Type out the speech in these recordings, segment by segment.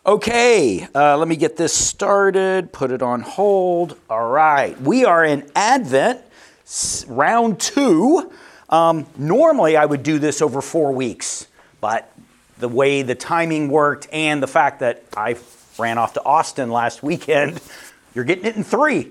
Okay, let me get this started, put it on hold. All right, we are in Advent, round 2. Normally I would do this over 4 weeks, but the way the timing worked and the fact that I ran off to Austin last weekend, you're getting it in 3.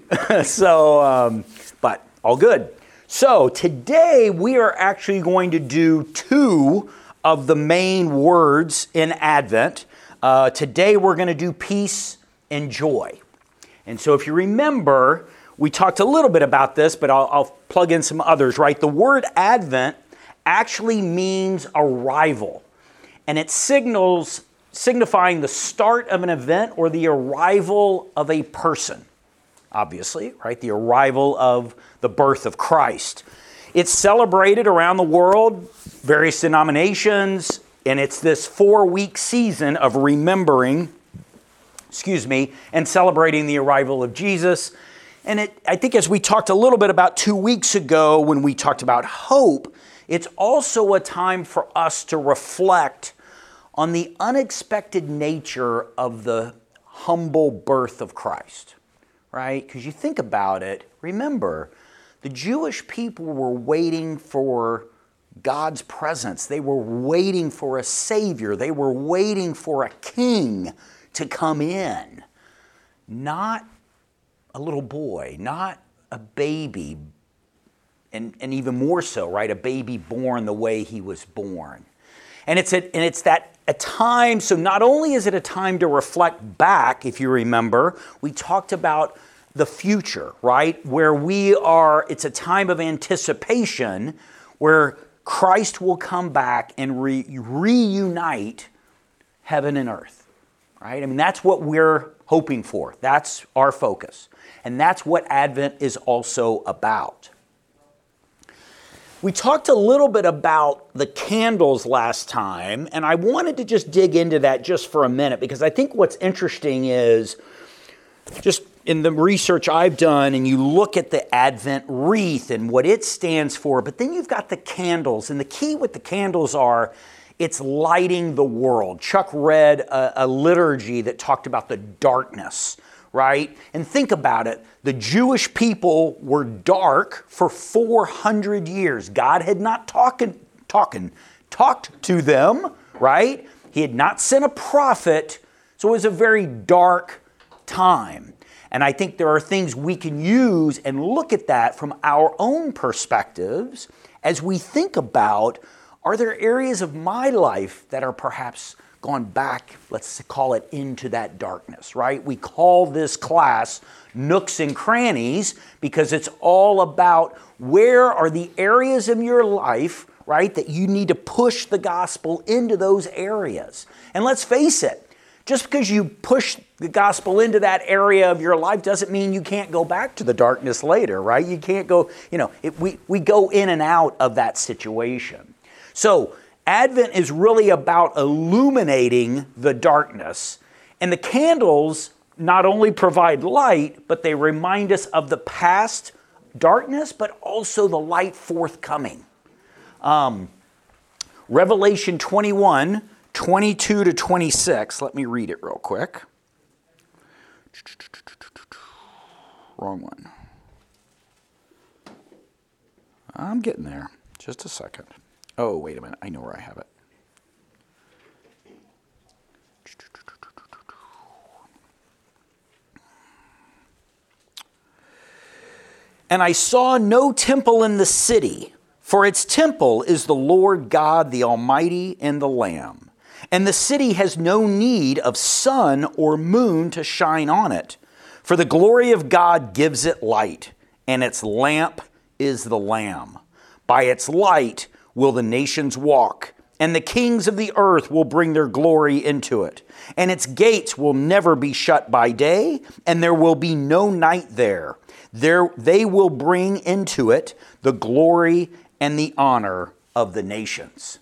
But all good. So today we are actually going to do 2 of the main words in Advent. Today we're going to do peace and joy. And so if you remember, we talked a little bit about this, but I'll plug in some others, right? The word Advent actually means arrival. And it signifying the start of an event or the arrival of a person. Obviously, right? The arrival of the birth of Christ. It's celebrated around the world, various denominations, and it's this 4-week season of remembering, and celebrating the arrival of Jesus. And I think as we talked a little bit about 2 weeks ago when we talked about hope, it's also a time for us to reflect on the unexpected nature of the humble birth of Christ, right? Because you think about it, remember, the Jewish people were waiting for God's presence. They were waiting for a Savior. They were waiting for a king to come in. Not a little boy, not a baby, and even more so, right? A baby born the way he was born. And it's a time, so not only is it a time to reflect back, if you remember, we talked about the future, right? Where it's a time of anticipation where Christ will come back and reunite heaven and earth, right? I mean, that's what we're hoping for. That's our focus. And that's what Advent is also about. We talked a little bit about the candles last time, and I wanted to just dig into that just for a minute because I think what's interesting is just in the research I've done, and you look at the Advent wreath and what it stands for, but then you've got the candles, and the key with the candles are it's lighting the world. Chuck read a liturgy that talked about the darkness, right? And think about it. The Jewish people were dark for 400 years. God had not talked to them, right? He had not sent a prophet, so it was a very dark time. And I think there are things we can use and look at that from our own perspectives as we think about, are there areas of my life that are perhaps gone back, let's call it, into that darkness, right? We call this class Nooks and Crannies because it's all about where are the areas of your life, right, that you need to push the gospel into those areas. And let's face it, just because you push the gospel into that area of your life doesn't mean you can't go back to the darkness later, right? You can't go, we go in and out of that situation. So Advent is really about illuminating the darkness. And the candles not only provide light, but they remind us of the past darkness, but also the light forthcoming. Revelation 21, 22 to 26. Let me read it real quick. Wrong one. I'm getting there. Just a second. Oh, wait a minute. I know where I have it. And I saw no temple in the city, for its temple is the Lord God, the Almighty, and the Lamb. And the city has no need of sun or moon to shine on it, for the glory of God gives it light, and its lamp is the Lamb. By its light will the nations walk, and the kings of the earth will bring their glory into it. And its gates will never be shut by day, and there will be no night there. They will bring into it the glory and the honor of the nations.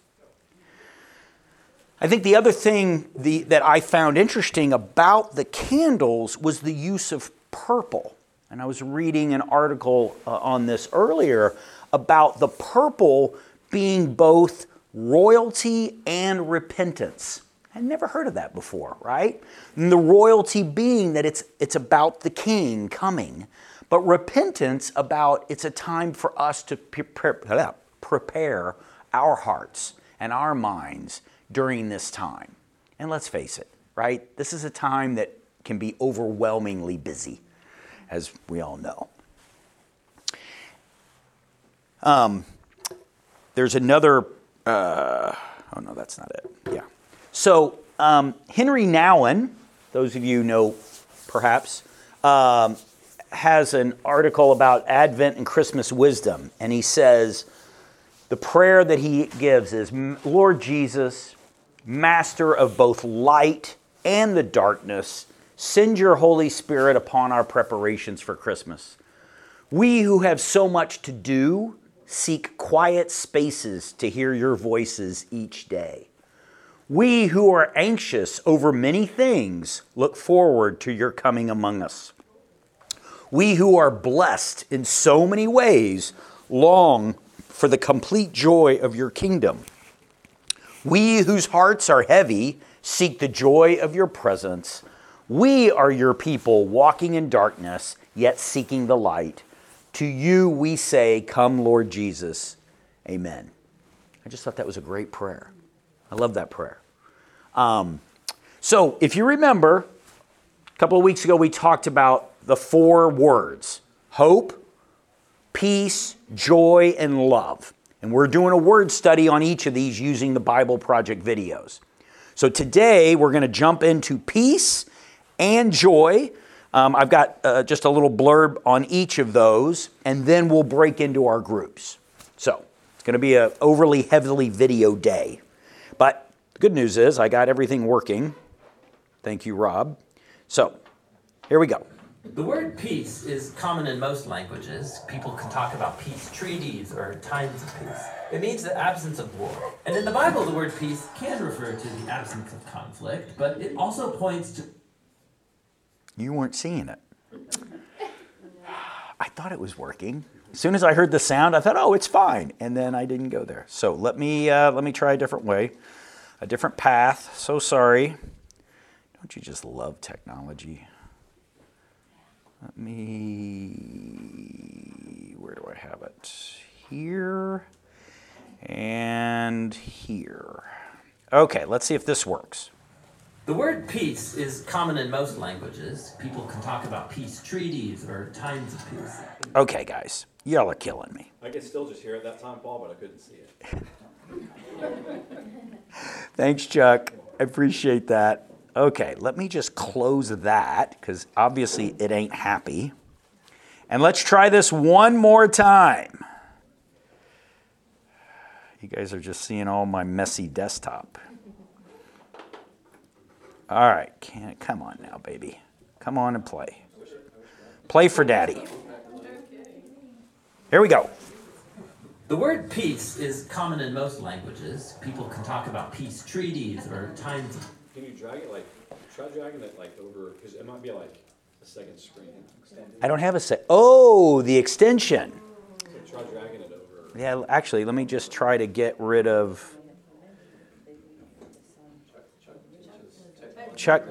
I think the other thing that I found interesting about the candles was the use of purple. And I was reading an article on this earlier about the purple being both royalty and repentance. I'd never heard of that before, right? And the royalty being that it's about the king coming, but repentance about it's a time for us to prepare our hearts and our minds during this time. And let's face it, right? This is a time that can be overwhelmingly busy, as we all know. There's another, oh no, that's not it. Yeah. So Henry Nouwen, those of you know perhaps, has an article about Advent and Christmas wisdom. And he says, the prayer that he gives is, Lord Jesus, Master of both light and the darkness, send your Holy Spirit upon our preparations for Christmas. We who have so much to do seek quiet spaces to hear your voices each day. We who are anxious over many things look forward to your coming among us. We who are blessed in so many ways long for the complete joy of your kingdom. We whose hearts are heavy seek the joy of your presence. We are your people walking in darkness, yet seeking the light. To you we say, come Lord Jesus. Amen. I just thought that was a great prayer. I love that prayer. So if you remember, a couple of weeks ago we talked about the 4 words: hope, peace, joy, and love. And we're doing a word study on each of these using the Bible Project videos. So today we're going to jump into peace and joy. I've got just a little blurb on each of those, and then we'll break into our groups. So it's going to be an overly heavily video day. But the good news is I got everything working. Thank you, Rob. So here we go. The word peace is common in most languages. People can talk about peace treaties or times of peace. It means the absence of war. And in the Bible, the word peace can refer to the absence of conflict, but it also points to... You weren't seeing it. I thought it was working. As soon as I heard the sound, I thought, oh, it's fine. And then I didn't go there. So let me try a different way, a different path. So sorry. Don't you just love technology? Let me, where do I have it? Here and here. Okay, let's see if this works. The word peace is common in most languages. People can talk about peace treaties or times of peace. Okay, guys, y'all are killing me. I could still just hear it that time, Paul, but I couldn't see it. Thanks, Chuck. I appreciate that. Okay, let me just close that because obviously it ain't happy. And let's try this one more time. You guys are just seeing all my messy desktop. All right, come on now, baby. Come on and play. Play for Daddy. Here we go. The word peace is common in most languages. People can talk about peace treaties or times of... Can you drag it try dragging it over, because it might be a second screen extended. I don't have a set. Oh, the extension. So try dragging it over. Yeah, actually, let me just try to get rid of... Chuck.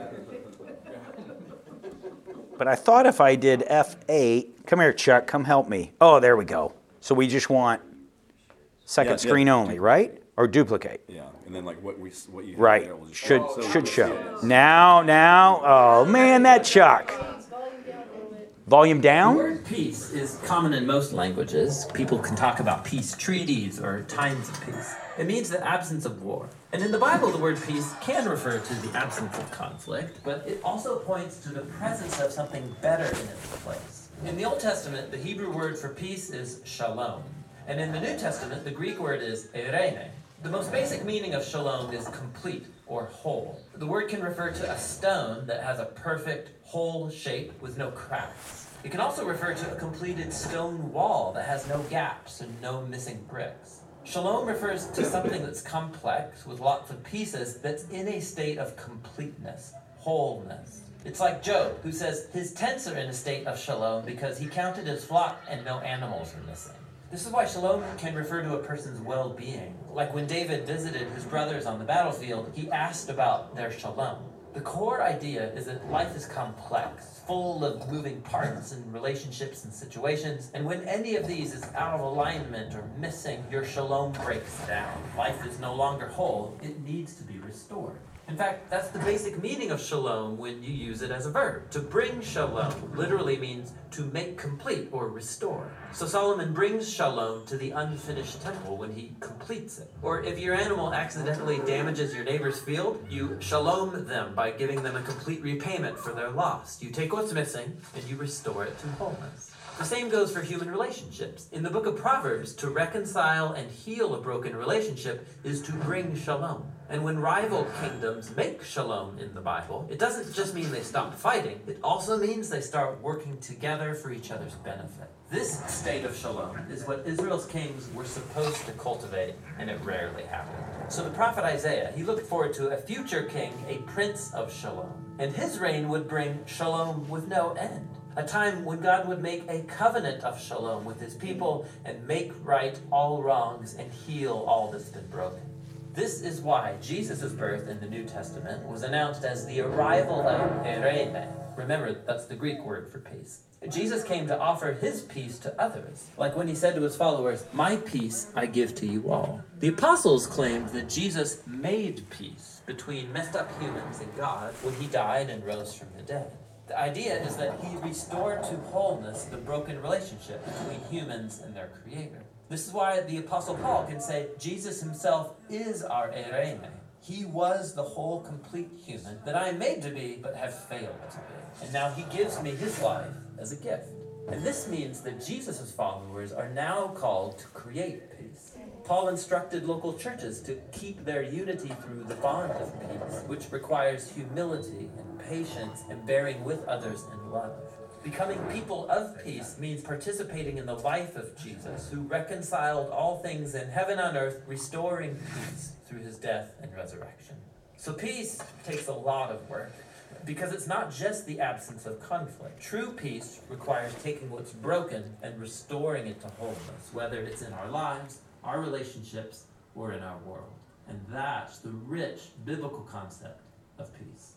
But I thought if I did F8, come here, Chuck, come help me. Oh, there we go. So we just want second screen only, right? Or duplicate. Yeah, and then what you have right. there will just should show. Now, oh man, that Chuck. Volume down? The word peace is common in most languages. People can talk about peace treaties or times of peace. It means the absence of war. And in the Bible, the word peace can refer to the absence of conflict, but it also points to the presence of something better in its place. In the Old Testament, the Hebrew word for peace is shalom. And in the New Testament, the Greek word is eirene. The most basic meaning of shalom is complete or whole. The word can refer to a stone that has a perfect, whole shape with no cracks. It can also refer to a completed stone wall that has no gaps and no missing bricks. Shalom refers to something that's complex with lots of pieces that's in a state of completeness, wholeness. It's like Job, who says his tents are in a state of shalom because he counted his flock and no animals were missing. This is why shalom can refer to a person's well-being. Like when David visited his brothers on the battlefield, he asked about their shalom. The core idea is that life is complex, full of moving parts and relationships and situations, and when any of these is out of alignment or missing, your shalom breaks down. Life is no longer whole, it needs to be restored. In fact, that's the basic meaning of shalom when you use it as a verb. To bring shalom literally means to make complete or restore. So Solomon brings shalom to the unfinished temple when he completes it. Or if your animal accidentally damages your neighbor's field, you shalom them by giving them a complete repayment for their loss. You take what's missing and you restore it to wholeness. The same goes for human relationships. In the book of Proverbs, to reconcile and heal a broken relationship is to bring shalom. And when rival kingdoms make shalom in the Bible, it doesn't just mean they stop fighting, it also means they start working together for each other's benefit. This state of shalom is what Israel's kings were supposed to cultivate, and it rarely happened. So the prophet Isaiah, he looked forward to a future king, a prince of shalom. And his reign would bring shalom with no end. A time when God would make a covenant of shalom with his people and make right all wrongs and heal all that's been broken. This is why Jesus' birth in the New Testament was announced as the arrival of eirene. Remember, that's the Greek word for peace. Jesus came to offer his peace to others, like when he said to his followers, "My peace I give to you all." The apostles claimed that Jesus made peace between messed up humans and God when he died and rose from the dead. The idea is that he restored to wholeness the broken relationship between humans and their creator. This is why the Apostle Paul can say Jesus himself is our eirene. He was the whole, complete human that I am made to be, but have failed to be. And now he gives me his life as a gift. And this means that Jesus' followers are now called to create peace. Paul instructed local churches to keep their unity through the bond of peace, which requires humility and patience and bearing with others in love. Becoming people of peace means participating in the life of Jesus, who reconciled all things in heaven and earth, restoring peace through his death and resurrection. So peace takes a lot of work, because it's not just the absence of conflict. True peace requires taking what's broken and restoring it to wholeness, whether it's in our lives, our relationships, or in our world. And that's the rich biblical concept of peace.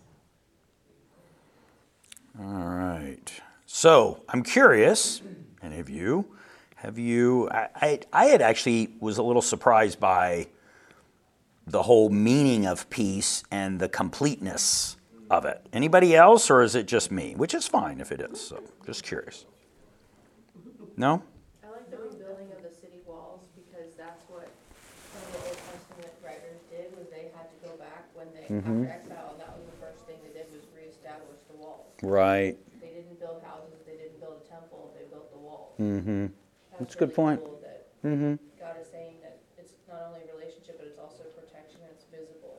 All right. So I'm curious, any of you, I had actually was a little surprised by the whole meaning of peace and the completeness of it. Anybody else, or is it just me? Which is fine if it is, so just curious. No? I like the rebuilding of the city walls, because that's what some of the Old Testament writers did, was they had to go back when they, after exile, that was the first thing they did, was reestablish the walls. Right. They didn't build houses, they didn't build a temple, they built the walls. Mm-hmm. That's a good really point. cool that God is saying that it's not only a relationship, but it's also protection, and it's visible.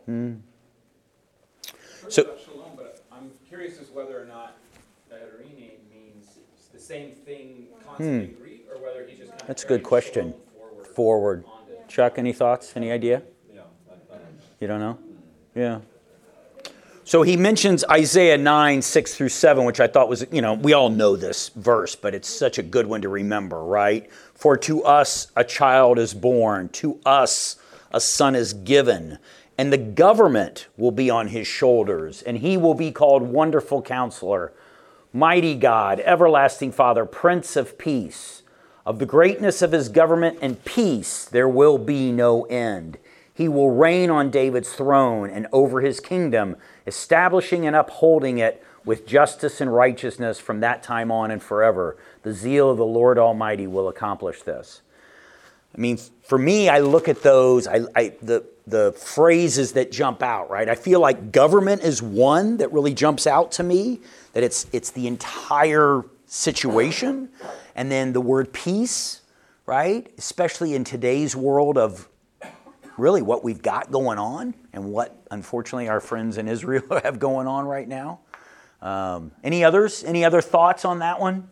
So- About shalom, but I'm curious as whether or not eirene means the same thing constantly in Greek, or whether he just kind of That's a good question. Forward. onto- Chuck, any thoughts? Any idea? Yeah. You don't know? Yeah. So he mentions Isaiah 9, 6 through 7, which I thought was, we all know this verse, but it's such a good one to remember, right? For to us a child is born, to us a son is given, and the government will be on his shoulders, and he will be called Wonderful Counselor, Mighty God, Everlasting Father, Prince of Peace. Of the greatness of his government and peace there will be no end. He will reign on David's throne and over his kingdom, establishing and upholding it with justice and righteousness from that time on and forever. The zeal of the Lord Almighty will accomplish this. I mean, for me, I look at those, the phrases that jump out, right? I feel like government is one that really jumps out to me, that it's the entire situation. And then the word peace, right? Especially in today's world of really what we've got going on and what, unfortunately, our friends in Israel have going on right now. Any others? Any other thoughts on that one?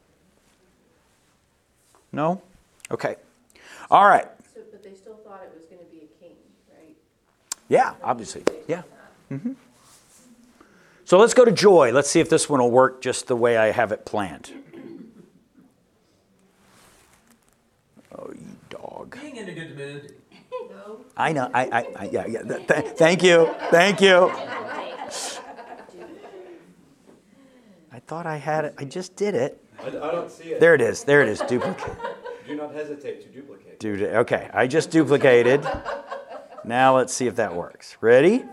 No? Okay. All right. So, but they still thought it was going to be a king, right? Yeah, obviously. Yeah. So let's go to joy. Let's see if this one will work just the way I have it planned. dog. Being in a good mood. No. I know. Yeah. Thank you. Thank you. I thought I had it. I just did it. I don't see it. There it is. There it is. Duplicate. Do not hesitate to duplicate. Okay. I just duplicated. Now let's see if that works. Ready?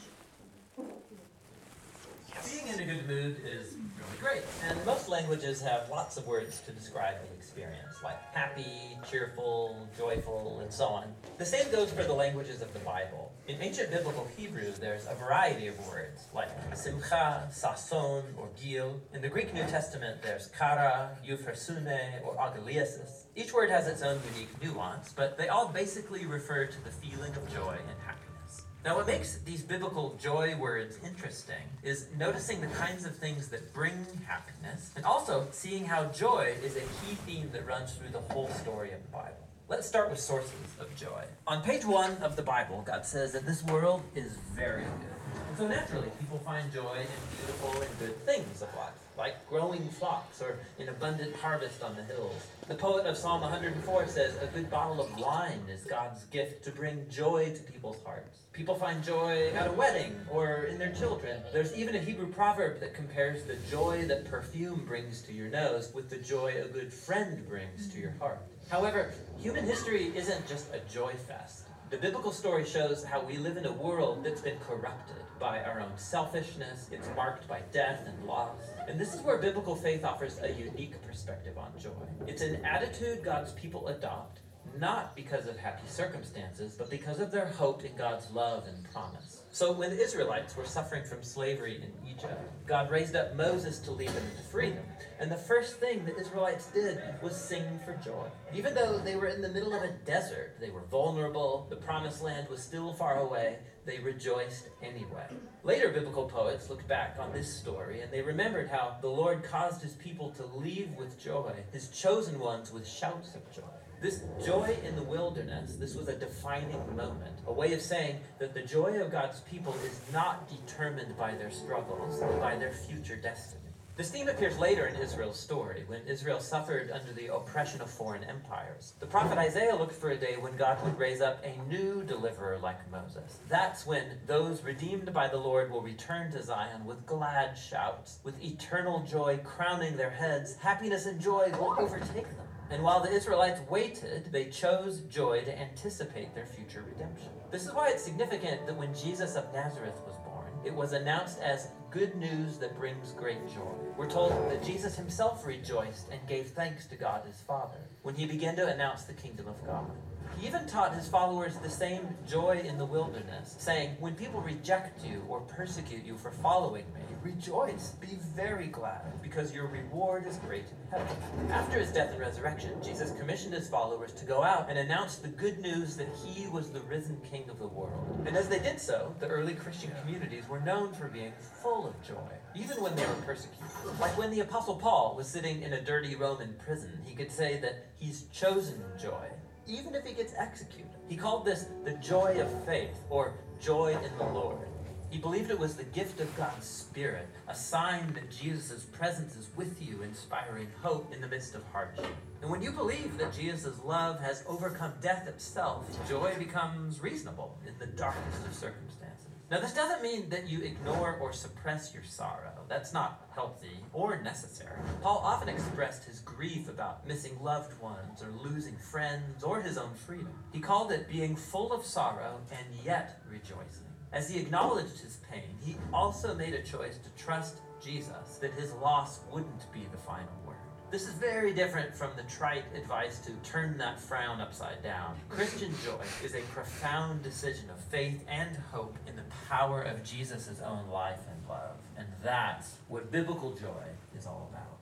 Being in a good mood is really great. And most languages have lots of words to describe the experience, like happy, cheerful, joyful, and so on. The same goes for the languages of the Bible. In ancient biblical Hebrew, there's a variety of words, like simcha, sason, or gil. In the Greek New Testament, there's kara, euphrosune, or agaliasis. Each word has its own unique nuance, but they all basically refer to the feeling of joy and happiness. Now, what makes these biblical joy words interesting is noticing the kinds of things that bring happiness, and also seeing how joy is a key theme that runs through the whole story of the Bible. Let's start with sources of joy. On page 1 of the Bible, God says that this world is very good. And so naturally, people find joy in beautiful and good things of life, like growing flocks or an abundant harvest on the hills. The poet of Psalm 104 says, a good bottle of wine is God's gift to bring joy to people's hearts. People find joy at a wedding or in their children. There's even a Hebrew proverb that compares the joy that perfume brings to your nose with the joy a good friend brings to your heart. However, human history isn't just a joy fest. The biblical story shows how we live in a world that's been corrupted by our own selfishness. It's marked by death and loss. And this is where biblical faith offers a unique perspective on joy. It's an attitude God's people adopt, not because of happy circumstances, but because of their hope in God's love and promise. So when the Israelites were suffering from slavery in Egypt, God raised up Moses to lead them to freedom. And the first thing the Israelites did was sing for joy. Even though they were in the middle of a desert, they were vulnerable, the promised land was still far away, they rejoiced anyway. Later biblical poets looked back on this story and they remembered how the Lord caused his people to leave with joy, his chosen ones with shouts of joy. This joy in the wilderness, this was a defining moment, a way of saying that the joy of God's people is not determined by their struggles, but by their future destiny. This theme appears later in Israel's story, when Israel suffered under the oppression of foreign empires. The prophet Isaiah looked for a day when God would raise up a new deliverer like Moses. That's when those redeemed by the Lord will return to Zion with glad shouts, with eternal joy crowning their heads. Happiness and joy will overtake them. And while the Israelites waited, they chose joy to anticipate their future redemption. This is why it's significant that when Jesus of Nazareth was born, it was announced as good news that brings great joy. We're told that Jesus himself rejoiced and gave thanks to God his Father when he began to announce the kingdom of God. He even taught his followers the same joy in the wilderness, saying, when people reject you or persecute you for following me, rejoice, be very glad, because your reward is great in heaven. After his death and resurrection, Jesus commissioned his followers to go out and announce the good news that he was the risen King of the world. And as they did so, the early Christian communities were known for being full of joy, even when they were persecuted. Like when the Apostle Paul was sitting in a dirty Roman prison, he could say that he's chosen joy, even if he gets executed. He called this the joy of faith, or joy in the Lord. He believed it was the gift of God's Spirit, a sign that Jesus' presence is with you, inspiring hope in the midst of hardship. And when you believe that Jesus' love has overcome death itself, joy becomes reasonable in the darkest of circumstances. Now, this doesn't mean that you ignore or suppress your sorrow. That's not healthy or necessary. Paul often expressed his grief about missing loved ones or losing friends or his own freedom. He called it being full of sorrow and yet rejoicing. As he acknowledged his pain, he also made a choice to trust Jesus, that his loss wouldn't be the final word. This is very different from the trite advice to turn that frown upside down. Christian joy is a profound decision of faith and hope in the power of Jesus' own life and love. And that's what biblical joy is all about.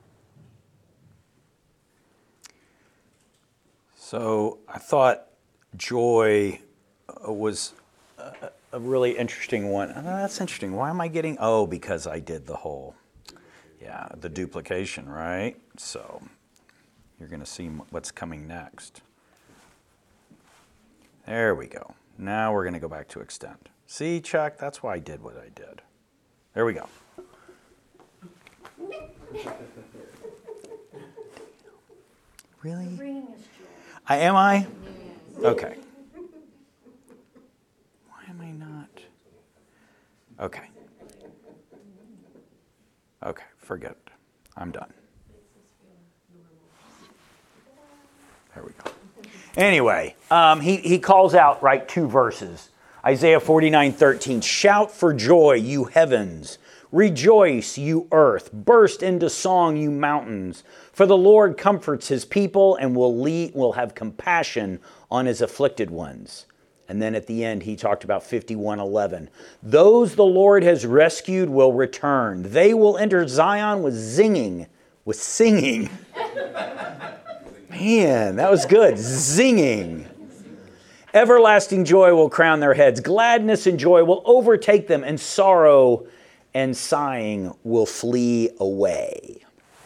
So I thought joy was a really interesting one. Oh, that's interesting. Why am I getting... Oh, because I did the whole... Yeah, the duplication, right? So you're going to see what's coming next. There we go. Now we're going to go back to extend. See, Chuck, that's why I did what I did. There we go. Really? Bringing us joy. Am I? Okay. Why am I not? Okay. Okay, forget it. I'm done. There we go. Anyway, he calls out, right, 2 verses. Isaiah 49:13, shout for joy, you heavens. Rejoice, you earth. Burst into song, you mountains. For the Lord comforts his people and will have compassion on his afflicted ones. And then at the end, he talked about 51:11. Those the Lord has rescued will return. They will enter Zion with singing. Man, that was good. Zinging. Everlasting joy will crown their heads. Gladness and joy will overtake them, and sorrow and sighing will flee away.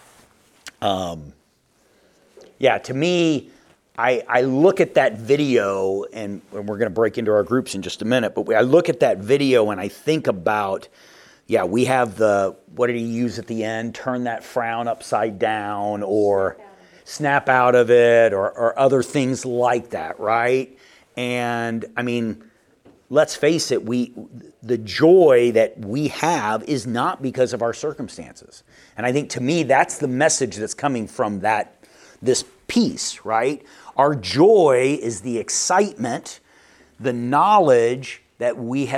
To me, I look at that video, and we're going to break into our groups in just a minute, but I look at that video and I think about, we have what did he use at the end? Turn that frown upside down, or snap out of it, or other things like that, right? And I mean, let's face it, the joy that we have is not because of our circumstances. And I think, to me, that's the message that's coming from this piece, right? Our joy is the excitement, the knowledge that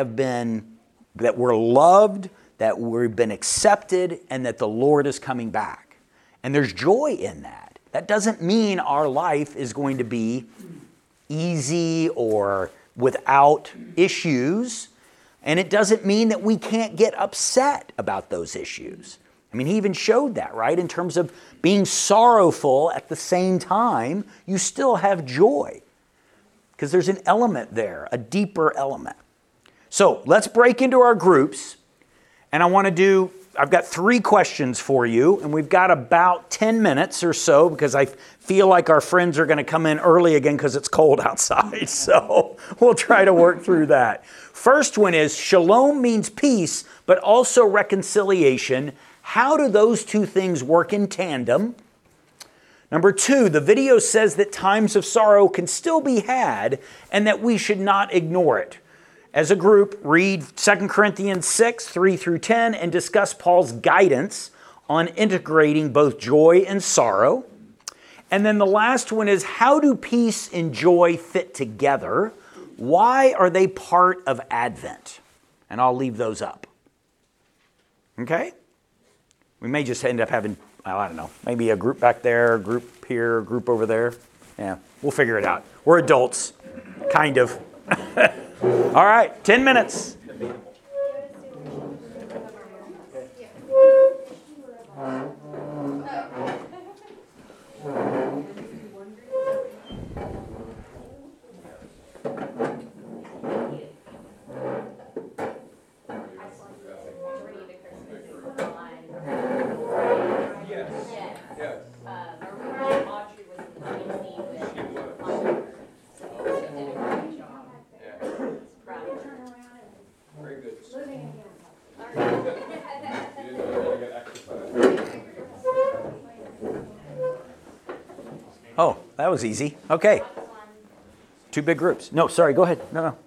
that we're loved, that we've been accepted, and that the Lord is coming back. And there's joy in that. That doesn't mean our life is going to be easy or without issues. And it doesn't mean that we can't get upset about those issues. I mean, he even showed that, right? In terms of being sorrowful at the same time, you still have joy. Because there's an element there, a deeper element. So let's break into our groups. And I've got 3 questions for you. And we've got about 10 minutes or so, because I feel like our friends are going to come in early again because it's cold outside. So we'll try to work through that. First one is, shalom means peace, but also reconciliation. How do those 2 things work in tandem? Number 2, the video says that times of sorrow can still be had and that we should not ignore it. As a group, read 2 Corinthians 6, 3 through 10, and discuss Paul's guidance on integrating both joy and sorrow. And then the last one is, how do peace and joy fit together? Why are they part of Advent? And I'll leave those up. Okay? We may just end up having, I don't know, maybe a group back there, a group here, a group over there. Yeah, we'll figure it out. We're adults, kind of. All right, 10 minutes. Oh, that was easy. Okay. 2 big groups. No, sorry, go ahead. No.